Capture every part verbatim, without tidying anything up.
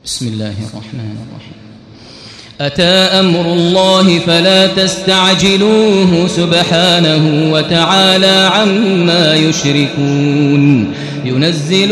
بسم الله الرحمن الرحيم. أتى أمر الله فلا تستعجلوه سبحانه وتعالى عما يشركون. ينزل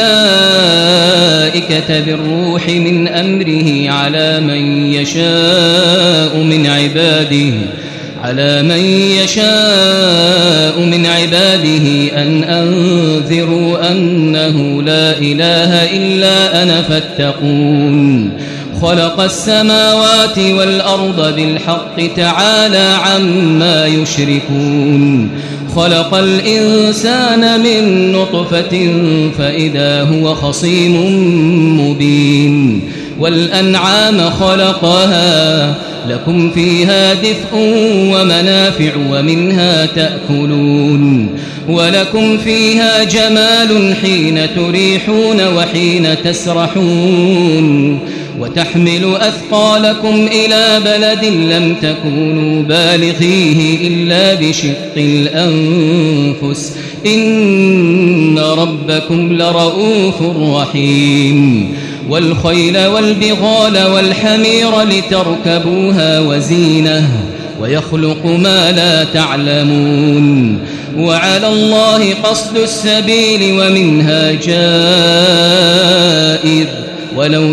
الملائكة بالروح من أمره على من يشاء من عباده على من يشاء من عباده أن أنذروا أنه لا إله إلا أنا فاتقون. خلق السماوات والأرض بالحق تعالى عما يشركون. خلق الإنسان من نطفة فإذا هو خصيم مبين. والأنعام خلقها لكم فيها دفء ومنافع ومنها تأكلون. ولكم فيها جمال حين تريحون وحين تسرحون. وتحمل أثقالكم إلى بلد لم تكونوا بالغيه إلا بشق الأنفس إن ربكم لرؤوف رحيم. والخيل والبغال والحمير لتركبوها وزينة ويخلق ما لا تعلمون. وعلى الله قصد السبيل ومنها جائر ولو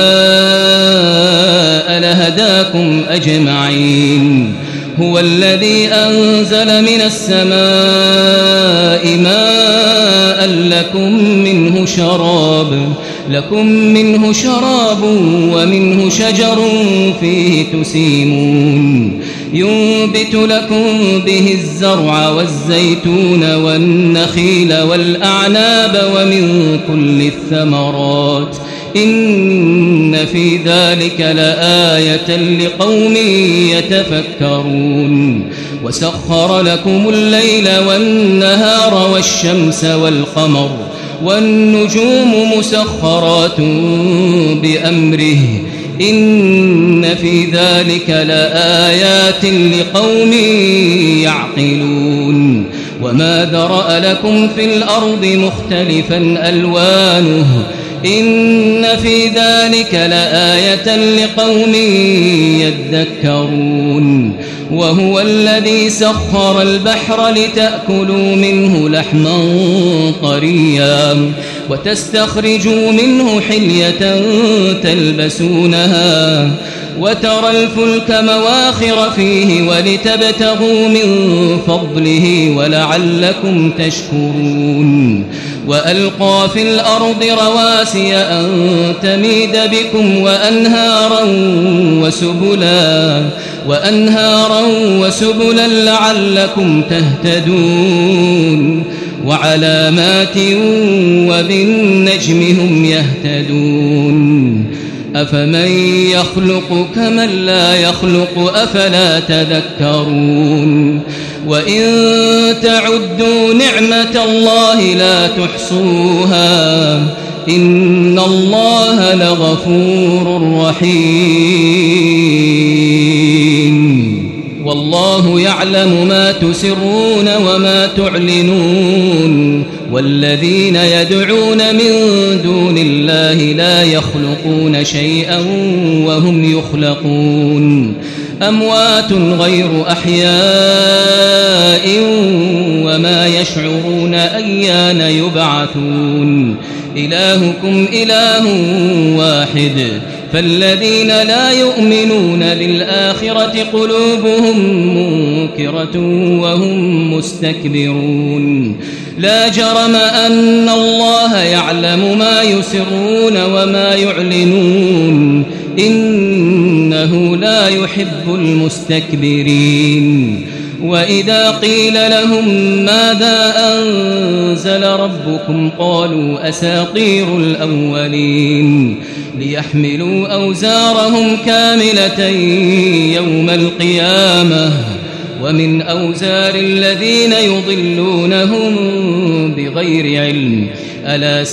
شاء لهداكم أجمعين. هو الذي أنزل من السماء ماء لكم منه شراب لكم منه شراب ومنه شجر فيه تسيمون. ينبت لكم به الزرع والزيتون والنخيل والأعناب ومن كل الثمرات إن في ذلك لآية لقوم يتفكرون. وسخر لكم الليل والنهار والشمس والقمر والنجوم مسخرات بأمره إن في ذلك لآيات لقوم يعقلون. وما ذرأ لكم في الأرض مختلفا ألوانه إن في ذلك لآية لقوم يذكرون. وهو الذي سخر البحر لتأكلوا منه لحما طريا وتستخرجوا منه حلية تلبسونها وترى الفلك مواخر فيه ولتبتغوا من فضله ولعلكم تشكرون. وألقى في الأرض رواسي أن تميد بكم وأنهارا وسبلا وأنهارا وسبلا لعلكم تهتدون. وعلامات وبالنجم هم يهتدون. أفمن يخلق كمن لا يخلق أفلا تذكرون. وإن تعدوا نعمة الله لا تحصوها إن الله لغفور رحيم. والله يعلم ما تسرون وما تعلنون. والذين يدعون من دون الله لا يخلقون شيئا وهم يخلقون. أموات غير أحياء وما يشعرون أيان يبعثون. إلهكم إله واحد فالذين لا يؤمنون بالآخرة قلوبهم منكرة وهم مستكبرون. لا جرم أن الله يعلم ما يسرون وما يعلنون إنه لا يحب المستكبرين. وإذا قيل لهم ماذا أنزل ربكم قالوا أساطير الأولين ليحملوا أوزارهم كاملة يوم القيامة ومن أوزار الذين يضلونهم بغير علم ألا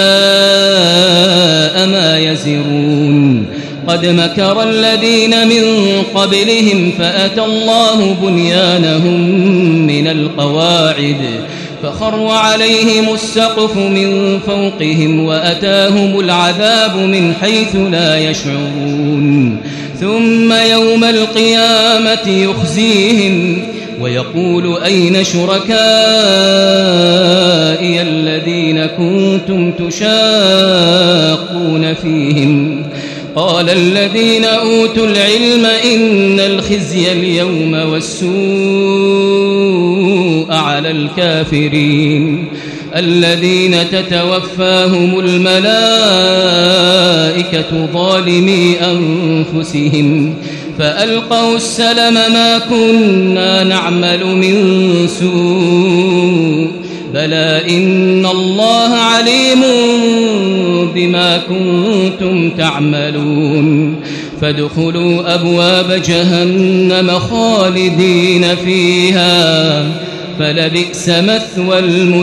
ساء ما يزرون. قد مكر الذين من قبلهم فأتى الله بنيانهم من القواعد فخر عليهم السقف من فوقهم وأتاهم العذاب من حيث لا يشعرون ثم يوم القيامة يخزيهم ويقول أين شركائي الذين كنتم تشاقون فيهم قال الذين أوتوا العلم إن الخزي اليوم والسوء على الكافرين الذين تتوفاهم الملائكة ظالمي أنفسهم فألقوا السلم ما كنا نعمل من سوء بلى إن الله عليم بما كنتم تعملون فادخلوا أبواب جهنم خالدين فيها فلبئس مثوى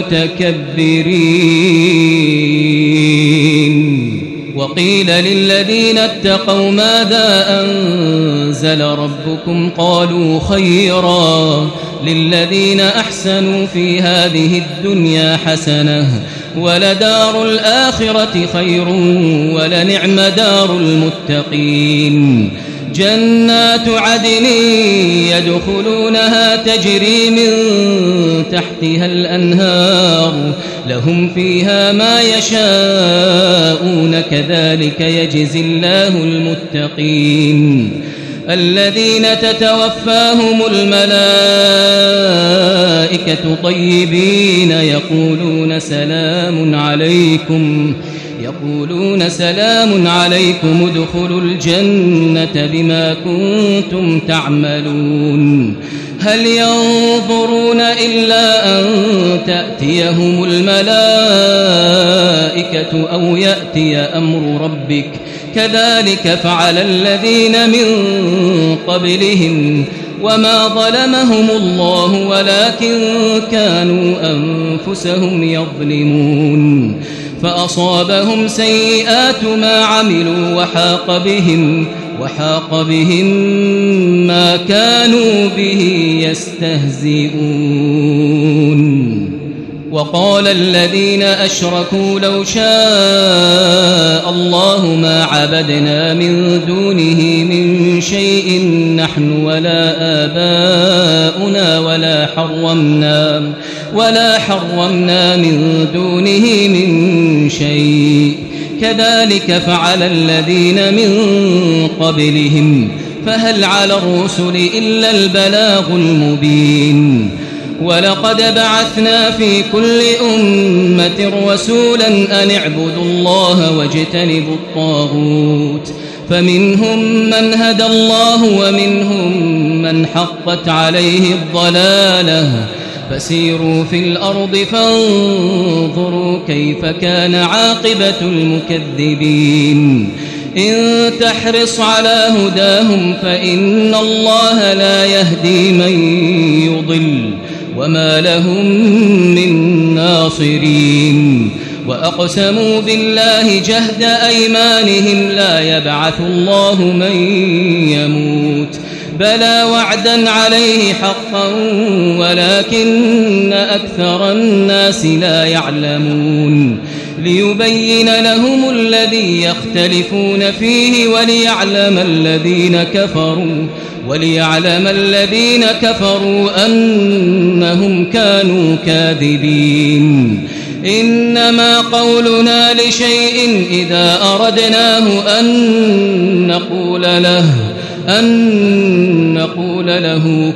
المتكبرين وقيل للذين اتقوا ماذا أنزل ربكم قالوا خيرا للذين أحسنوا في هذه الدنيا حسنة ولدار الآخرة خير ولنعم دار المتقين جنات عدن يدخلونها تجري من تحتها الأنهار لهم فيها ما يشاءون كذلك يجزي الله المتقين الذين تتوفاهم الملائكة طيبين يقولون سلام عليكم يقولون سلام عليكم ادخلوا الجنة بما كنتم تعملون هل ينظرون إلا أن تأتيهم الملائكة أو يأتي أمر ربك كذلك فعل الذين من قبلهم وما ظلمهم الله ولكن كانوا أنفسهم يظلمون فأصابهم سيئات ما عملوا وحاق بهم وحاق بهم ما كانوا به يستهزئون وقال الذين أشركوا لو شاء الله ما عبدنا من دونه من شيء نحن ولا آباؤنا ولا حرمنا ولا حرمنا من دونه من شيء كذلك فعل الذين من قبلهم فهل على الرسل إلا البلاغ المبين ولقد بعثنا في كل أمة رسولا أن اعبدوا الله واجتنبوا الطاغوت فمنهم من هدى الله ومنهم من حقت عليه الضلالة فسيروا في الأرض فانظروا كيف كان عاقبة المكذبين إن تحرص على هداهم فإن الله لا يهدي من يضل وما لهم من ناصرين وأقسموا بالله جهد أيمانهم لا يبعث الله من يموت بلى وعدا عليه حقا ولكن أكثر الناس لا يعلمون ليبين لهم الذي يختلفون فيه وليعلم الذين كفروا وليعلم الذين كفروا أنهم كانوا كاذبين إنما قولنا لشيء إذا أردناه أن نقول له أن نقول له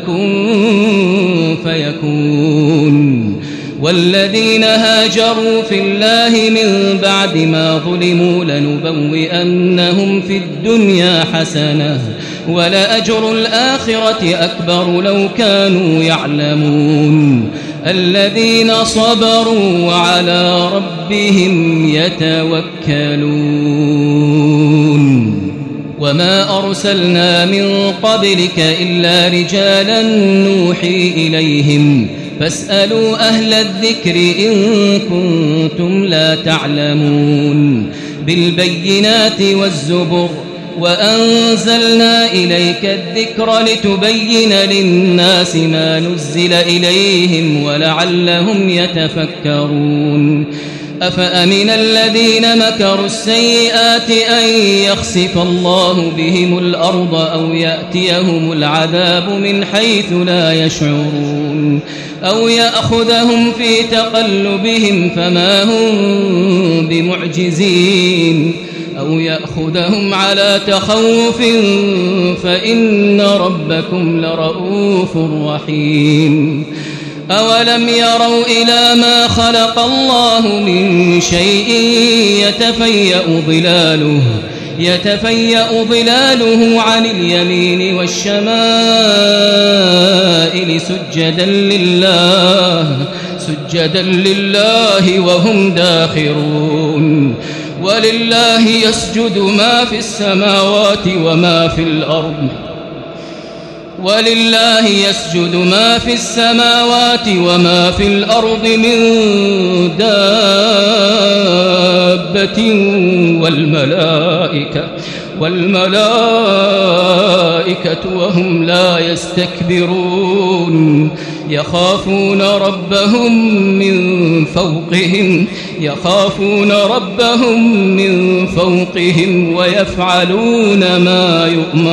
كن فيكون والذين هاجروا في الله من بعد ما ظلموا لنبوئنهم في الدنيا حسنة ولأجر الآخرة أكبر لو كانوا يعلمون الذين صبروا وعلى ربهم يتوكلون وما أرسلنا من قبلك إلا رجالا نوحي إليهم فاسألوا أهل الذكر إن كنتم لا تعلمون بالبينات والزبر وأنزلنا إليك الذكر لتبين للناس ما نزل إليهم ولعلهم يتفكرون أفأمن الذين مكروا السيئات أن يخسف الله بهم الأرض أو يأتيهم العذاب من حيث لا يشعرون أو يأخذهم في تقلبهم فما هم بمعجزين أو يأخذهم على تخوف فإن ربكم لرؤوف رحيم أولم يروا إلى ما خلق الله من شيء يتفيأ ظلاله يتفيأ ظلاله عن اليمين والشمائل سجدا لله سجدا لله وهم داخرون ولله يسجد ما في السماوات وما في الأرض ولله يسجد ما في السماوات وما في الأرض من دابة والملائكة والملائكة وهم لا يستكبرون يخافون ربهم من فوقهم يخافون ربهم من فوقهم ويفعلون ما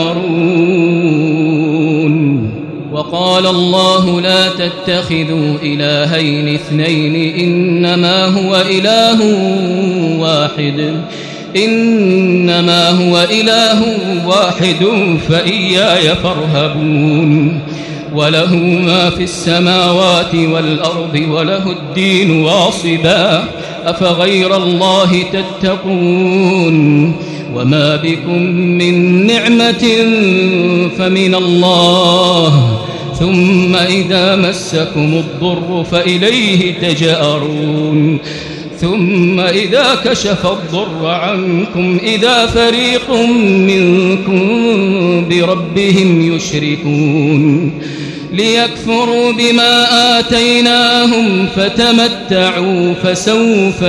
يؤمرون وقال الله لا تتخذوا إلهين اثنين إنما هو إله واحد إنما هو إله واحد فإياي فارهبون وله ما في السماوات والأرض وله الدين واصبا أفغير الله تتقون وما بكم من نعمة فمن الله ثم إذا مسكم الضر فإليه تجأرون ثم إذا كشف الضر عنكم إذا فريق منكم بربهم يشركون ليكفروا بما آتيناهم فتمتعوا فسوف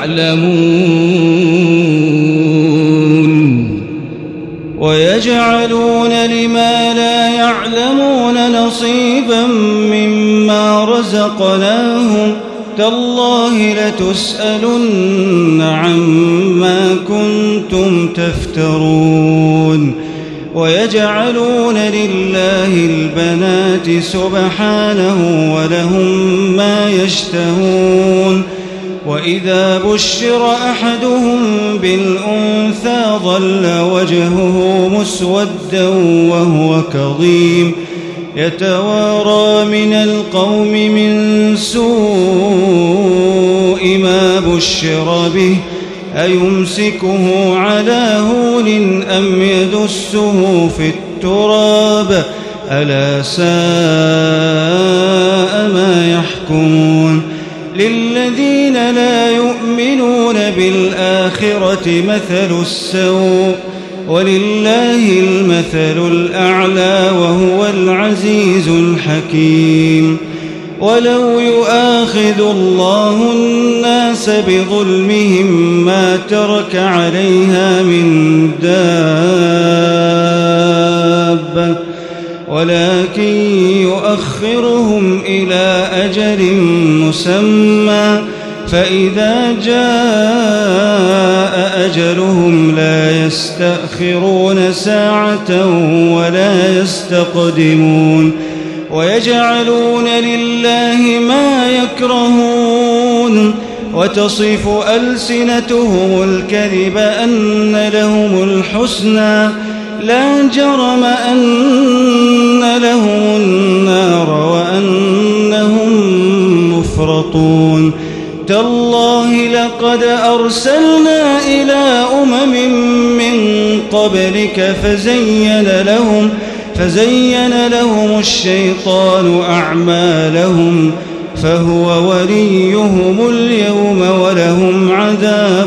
تعلمون ويجعلون لما لا يعلمون نصيبا مما رزقناهم تالله لتسألن عما كنتم تفترون ويجعلون لله البنات سبحانه ولهم ما يشتهون وإذا بشر أحدهم بالأنثى ظل وجهه مسودا وهو كظيم يتوارى من القوم من سوء ما بشر به أيمسكه على هون أم يدسه في التراب ألا ساء ما يحكمون للذين لا يؤمنون بالآخرة مثل السوء ولله المثل الأعلى وهو العزيز الحكيم ولو يؤاخذ الله الناس بظلمهم ما ترك عليها من دابة ولكن يؤخرهم إلى أجل مسمى فإذا جاء أجلهم لا يستأخرون ساعة ولا يستقدمون ويجعلون لله ما يكرهون وتصف ألسنتهم الكذب أن لهم الحسنى لا جرم أن لهم النار وأنهم مفرطون تالله لقد أرسلنا إلى أمم من قبلك فزين لهم فزين لهم الشيطان أعمالهم فهو وليهم اليوم ولهم عذاب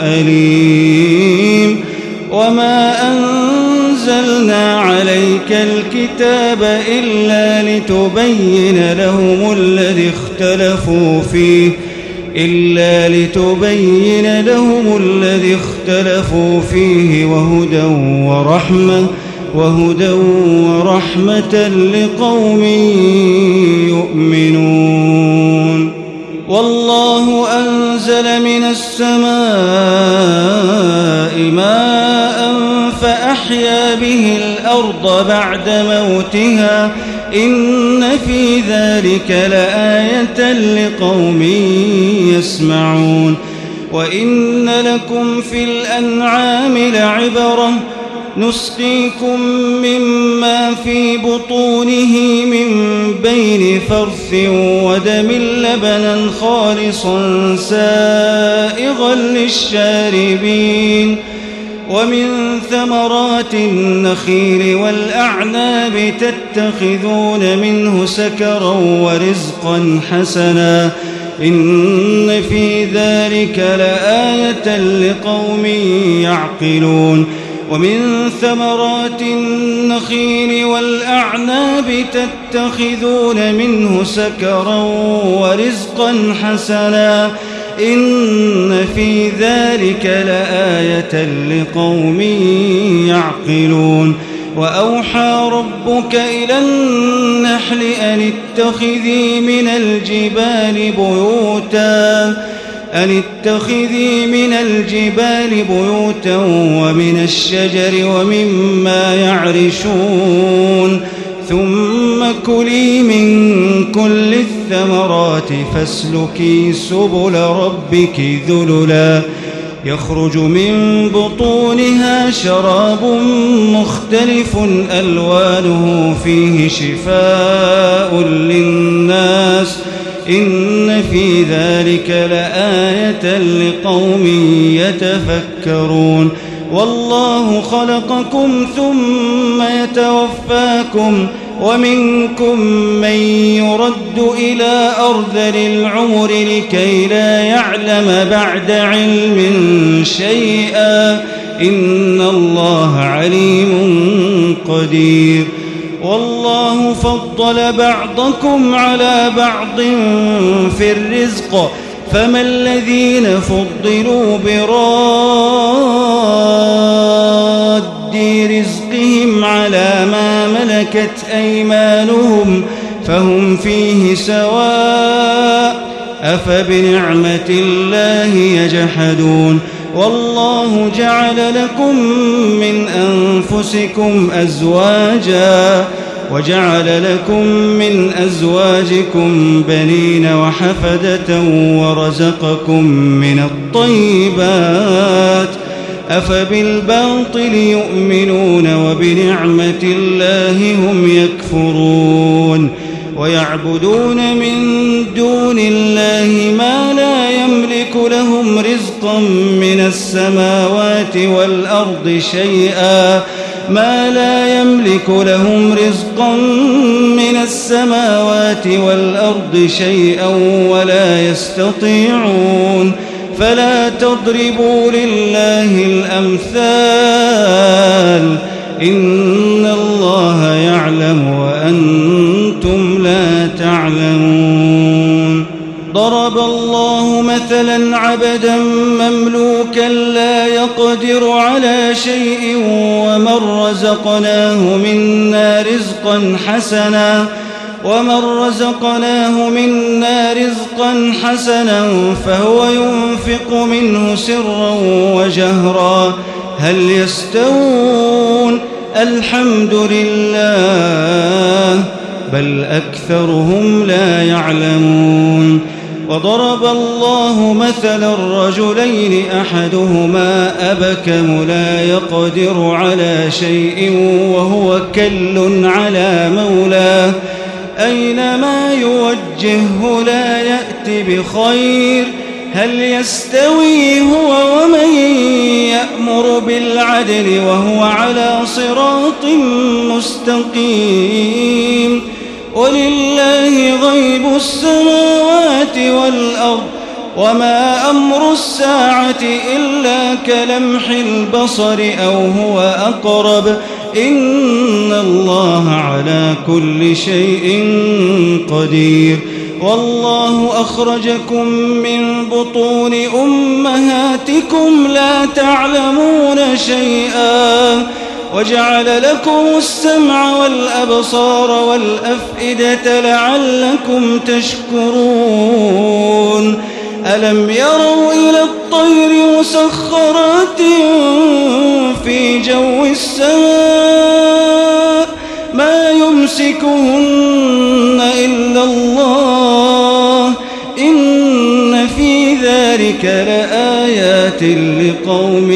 أليم وما أنزلنا عليك الكتاب إلا لتبين لهم الذي اختلفوا فيه إلا لتبين لهم الذي اختلفوا فيه وهدى ورحمة وهدى ورحمة لقوم يؤمنون. والله أنزل من السماء ماء فأحيا به الأرض بعد موتها إن في ذلك لآية لقوم يسمعون. وإن لكم في الأنعام لعبرة نسقيكم مما في بطونه من بين فرث ودم لبنا خالصا سائغا للشاربين ومن ثمرات النخيل والأعناب تتخذون منه سكرا ورزقا حسنا إن في ذلك لآية لقوم يعقلون. ومن ثمرات النخيل والأعناب تتخذون منه سكرا ورزقا حسنا إن في ذلك لآية لقوم يعقلون. وأوحى ربك إلى النحل أن اتخذي من الجبال بيوتا أن اتخذي من الجبال بيوتا ومن الشجر ومما يعرشون ثم كلي من كل الثمرات فاسلكي سبل ربك ذللا يخرج من بطونها شراب مختلف ألوانه فيه شفاء للناس إن في ذلك لآية لقوم يتفكرون. والله خلقكم ثم يتوفاكم ومنكم من يرد إلى أرذل العمر لكي لا يعلم بعد علم شيئا إن الله عليم قدير. والله فضل بعضكم على بعض في الرزق فما الذين فضلوا براد رزقهم على ما ملكت أيمانهم فهم فيه سواء أفبنعمة الله يجحدون. والله جعل لكم من أنفسكم أزواجا وجعل لكم من أزواجكم بنين وحفدة ورزقكم من الطيبات أفبالباطل يؤمنون وبنعمة الله هم يكفرون. ويعبدون من دون الله ما لا يملك لهم رزقا من السماوات والأرض شيئا ما لا يملك لهم رزقا من السماوات والأرض شيئا ولا يستطيعون فلا تضربوا لله الأمثال إن الله يعلم وأنتم لا تعلمون. ضرب الله مثلا عبدا مملوكا لا يقدر على شيء ومن رزقناه منا رزقا حسنا ومن رزقناه منا رزقا حسنا فهو ينفق منه سرا وجهرا هل يستوون الحمد لله بل أكثرهم لا يعلمون. وضرب الله مثلا الرجلين أحدهما أبكم لا يقدر على شيء وهو كل على مولاه أينما يوجهه لا يأتي بخير هل يستوي هو ومن يأمر بالعدل وهو على صراط مستقيم. ولله غيب السماوات والأرض وما أمر الساعة إلا كلمح البصر أو هو أقرب إن الله على كل شيء قدير. والله أخرجكم من بطون أمهاتكم لا تعلمون شيئا وجعل لكم السمع والأبصار والأفئدة لعلكم تشكرون ألم يروا إلى الطير مسخرات في جو السماء ما يمسكهن إلا الله إن في ذلك لآيات لقوم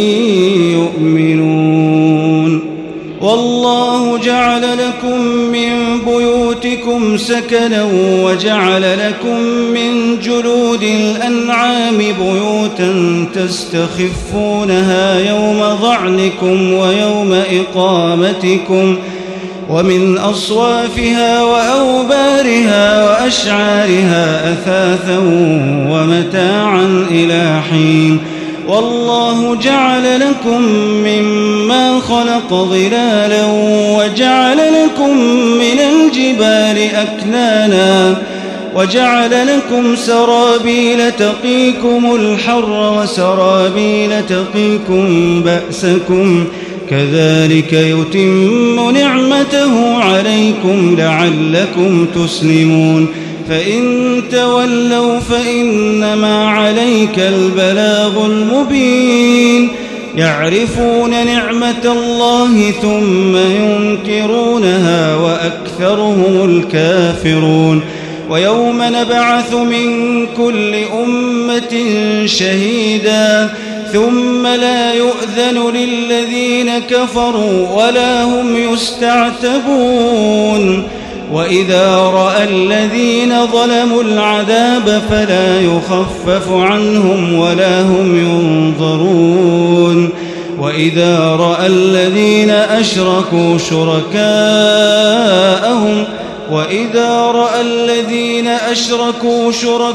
يؤمنون والله جعل لكم من بيوتكم سكنا وجعل لكم من جلود الأنعام بيوتا تستخفونها يوم ظعنكم ويوم إقامتكم ومن أصوافها وأوبارها وأشعارها أثاثا ومتاعا إلى حين والله جعل لكم مما خلق ظلالا وجعل لكم من الجبال أكنانا وجعل لكم سرابيل تقيكم الحر وسرابيل تقيكم بأسكم كذلك يتم نعمته عليكم لعلكم تسلمون فإن تولوا فإنما عليك البلاغ المبين يعرفون نعمة الله ثم ينكرونها وأكثرهم الكافرون ويوم نبعث من كل أمة شهيدا ثم لا يؤذن للذين كفروا ولا هم يستعتبون وإذا رأى الذين ظلموا العذاب فلا يخفف عنهم ولا هم ينظرون وإذا رأى الذين أشركوا شركاءهم وإذا رأى الذين أشركوا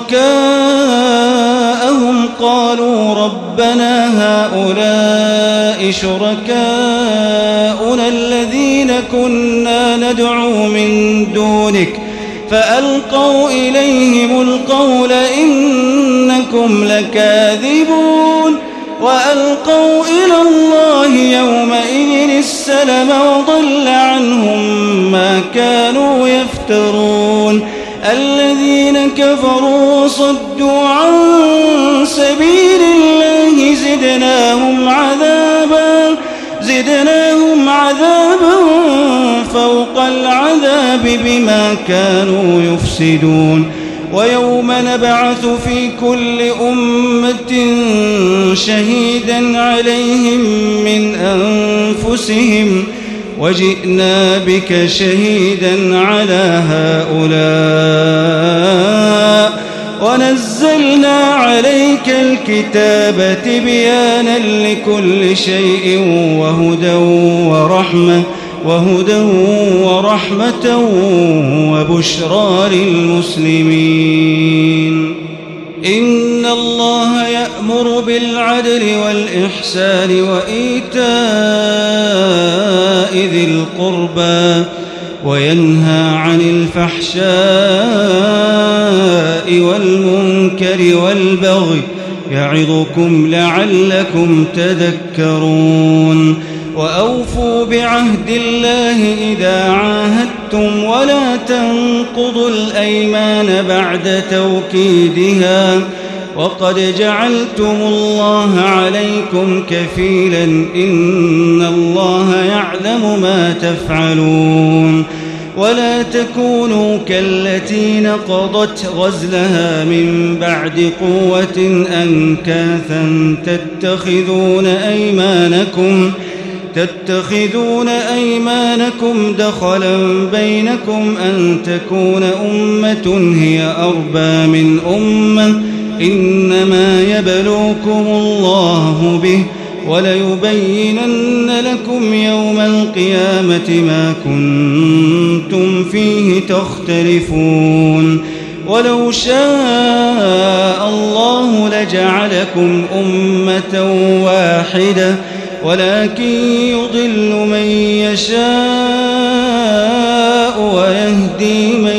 شركاءهم قالوا ربنا هؤلاء شركاؤنا الذين كنا ندعو من دونك فألقوا إليهم القول إنكم لكاذبون وألقوا إلى الله يومئذ السلم وضل عنهم ما كانوا يفترون الذين كفروا وصدوا عن سبيل الله زدناهم عذابا زدناهم عذابا فوق العذاب بما كانوا يفسدون ويوم نبعث في كل أمة شهيدا عليهم من أنفسهم وجئنا بك شهيدا على هؤلاء ونزلنا عليك الكتاب تبيانا لكل شيء وهدى ورحمة وهدى ورحمة وبشرى للمسلمين إن الله يأمر بالعدل والإحسان وإيتاء ذي القربى وينهى عن الفحشاء والمنكر والبغي يعظكم لعلكم تذكرون وأوفوا بعهد الله إذا عاهدتم ولا تنقضوا الأيمان بعد توكيدها وقد جعلتم الله عليكم كفيلا إن الله يعلم ما تفعلون ولا تكونوا كالتي نقضت غزلها من بعد قوة أنكاثا تتخذون أيمانكم تتخذون أيمانكم دخلا بينكم أن تكون أمة هي أربى من أمة إنما يبلوكم الله به وليبينن لكم يوم القيامة ما كنتم فيه تختلفون ولو شاء الله لجعلكم أمة واحدة ولكن يضل من يشاء ويهدي من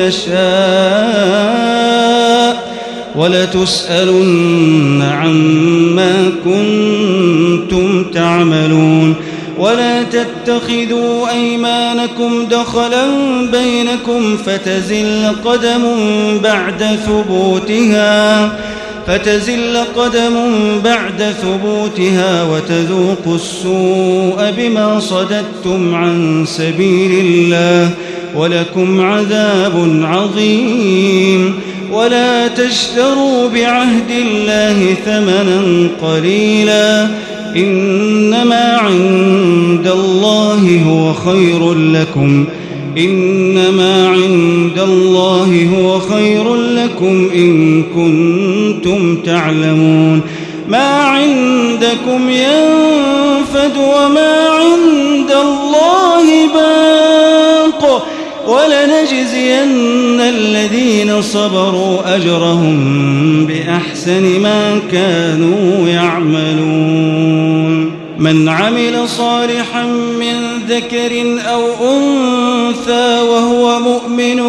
يشاء ولتسألن عما كنتم تعملون. ولا تتخذوا أيمانكم دخلا بينكم فتزل قدم بعد ثبوتها فتزل قدم بعد ثبوتها وتذوقوا السوء بما صددتم عن سبيل الله ولكم عذاب عظيم. ولا تشتروا بعهد الله ثمنا قليلا إنما عند الله هو خير لكم إنما عند الله هو خير لكم إن كنتم تعلمون. ما عندكم ينفد وما عند الله باق ولنجزين الذين صبروا أجرهم بأحسن ما كانوا يعملون. من عمل صالحا من ذكر أو أنثى وهو مؤمن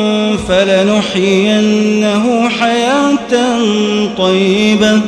فلنحيينه حياة طيبة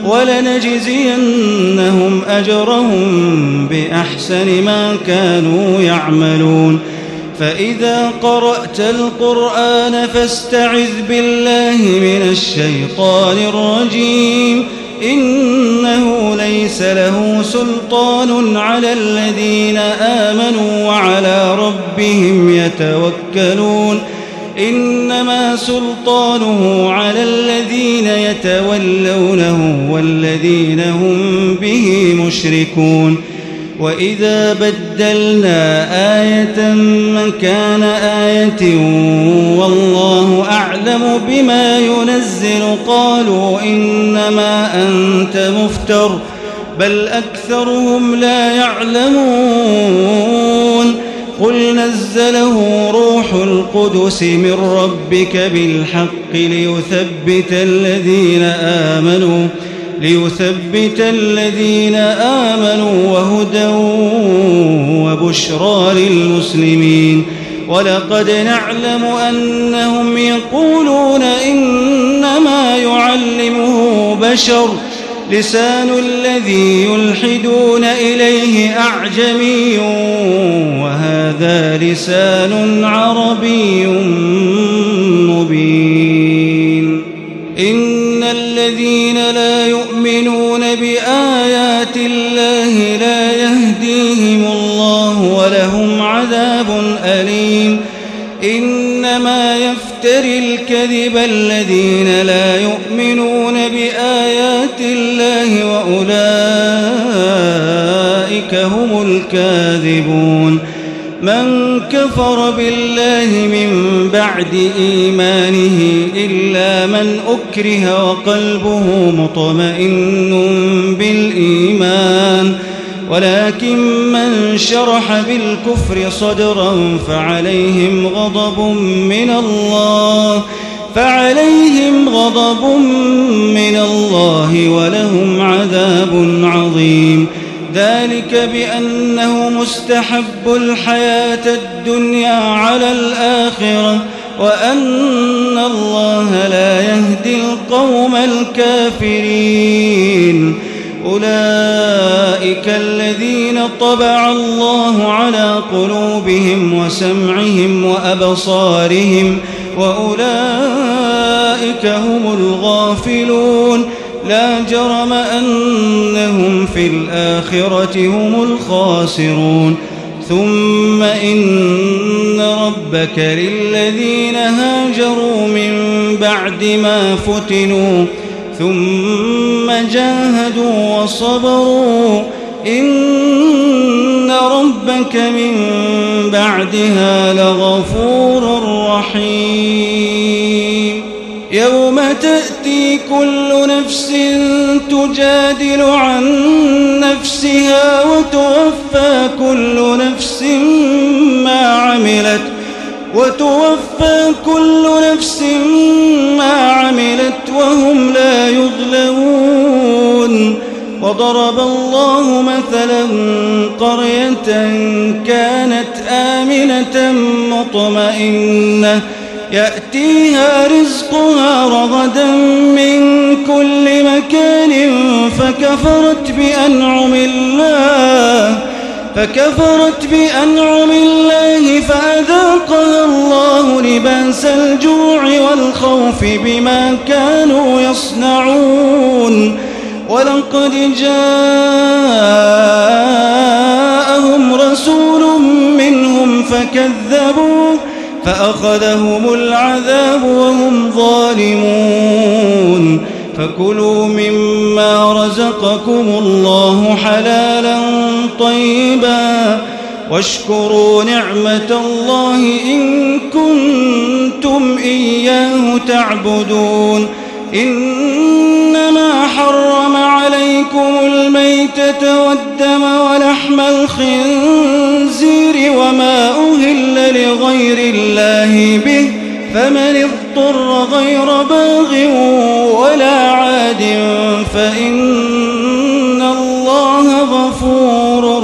ولنجزينهم أجرهم بأحسن ما كانوا يعملون. فإذا قرأت القرآن فاستعذ بالله من الشيطان الرجيم إنه ليس له سلطان على الذين آمنوا وعلى ربهم يتوكلون إنما سلطانه على الذين يتولونه والذين هم به مشركون. وإذا بدلنا آية مكان آية والله أعلم بما ينزل قالوا إنما أنت مفتر بل أكثرهم لا يعلمون. قل نزله روح القدس من ربك بالحق ليثبت الذين آمنوا ليثبت الذين آمنوا وهدى وبشرى للمسلمين. ولقد نعلم أنهم يقولون إنما يعلمه بشر لسان الذي يلحدون إليه أعجمي وهذا لسان عربي مبين. إن الذين لا يؤمنون بآيات الله لا يهديهم الله ولهم عذاب أليم. إنما يفتري الكذب الذين لا يؤمنون بآيات الله وأولئك هم الكاذبون. من كفر بالله من بعد إيمانه إلا من أكره وقلبه مطمئن بالإيمان ولكن من شرح بالكفر صدرا فعليهم غضب من الله فعليهم غضب من الله ولهم عذاب عظيم. ذلك بأنه مستحب الحياة الدنيا على الآخرة وأن الله لا يهدي القوم الكافرين. أولئك الذين طبع الله على قلوبهم وسمعهم وأبصارهم وأولئك هم الغافلون. لا جرم أنهم في الآخرة هم الخاسرون. ثم إن ربك للذين هاجروا من بعد ما فتنوا ثم جاهدوا وصبروا إن ربك من بعدها لغفور رحيم. يوم تأتي كل نفس تجادل عن نفسها وتوفى كل نفس ما عملت وتوفى كل نفس ما عملت وهم لا يظلمون. وضرب الله مثلا قرية كانت آمنة مطمئنة يأتيها رزقها رغدا من كل مكان فكفرت بأنعم الله فكفرت بأنعم الله فأذاقها الله لباس الجوع والخوف بما كانوا يصنعون ولقد جاءهم رسول منهم فكذبوه فأخذهم العذاب وهم ظالمون فكلوا مما رزقكم الله حلالا طيبا واشكروا نعمة الله إن كنتم إياه تعبدون إنما حرم عليكم الميتة والدم ولحم الخنزير وما أهل لغير الله به فمن اضطر غير باغ ولا عاد فإن الله غفور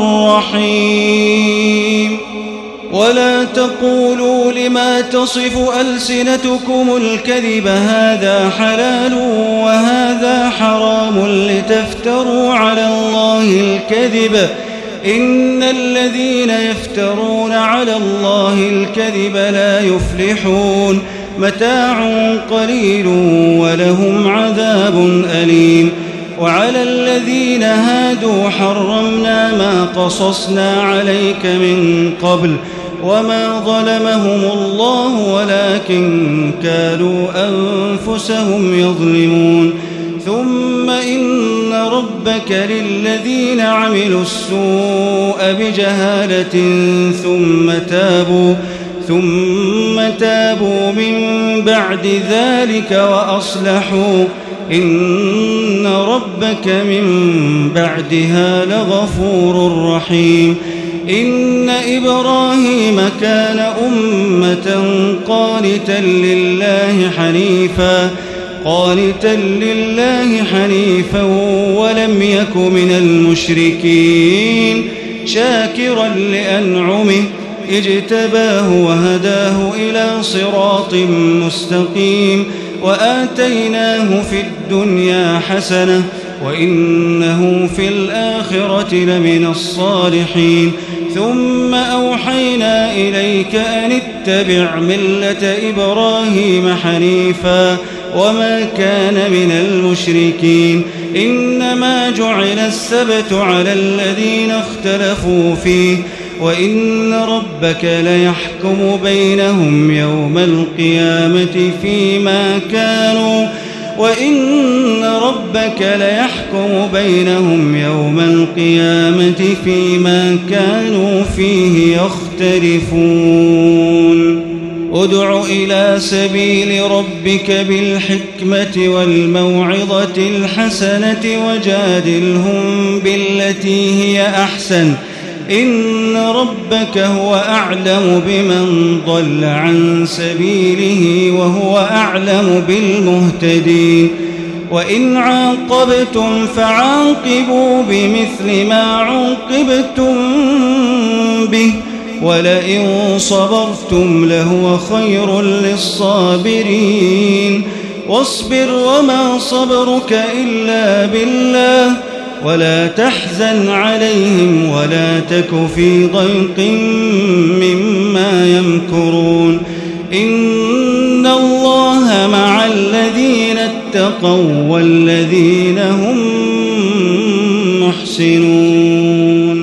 رحيم ولا تقولوا لما تصف ألسنتكم الكذب هذا حلال وهذا حرام لتفتروا على الله الكذب إن الذين يفترون على الله الكذب لا يفلحون متاع قليل ولهم عذاب أليم وعلى الذين هادوا حرمنا ما قصصنا عليك من قبل وما ظلمهم الله ولكن كانوا أنفسهم يظلمون ثم إن ربك للذين عملوا السوء بجهالة ثم تابوا ثم تابوا من بعد ذلك وأصلحوا إن ربك من بعدها لغفور رحيم إن إبراهيم كان أمة قانتا لله حنيفا قانتا لله حنيفا ولم يك من المشركين شاكرا لأنعمه اجتباه وهداه إلى صراط مستقيم وآتيناه في الدنيا حسنة وإنه في الآخرة لمن الصالحين ثم أوحينا إليك أن اتبع ملة إبراهيم حنيفا وما كان من المشركين إنما جعل السبت على الذين اختلفوا فيه وإن ربك ليحكم بينهم يوم القيامة فيما كانوا وإن ربك ليحكم بينهم يوم القيامة فيما كانوا فيه يختلفون ادع إلى سبيل ربك بالحكمة والموعظة الحسنة وجادلهم بالتي هي أحسن إن ربك هو أعلم بمن ضل عن سبيله وهو أعلم بالمهتدين وإن عاقبتم فعاقبوا بمثل ما عوقبتم به ولئن صبرتم لهو خير للصابرين واصبر وما صبرك إلا بالله ولا تحزن عليهم ولا تك في ضيق مما يمكرون إن الله مع الذين اتقوا والذين هم محسنون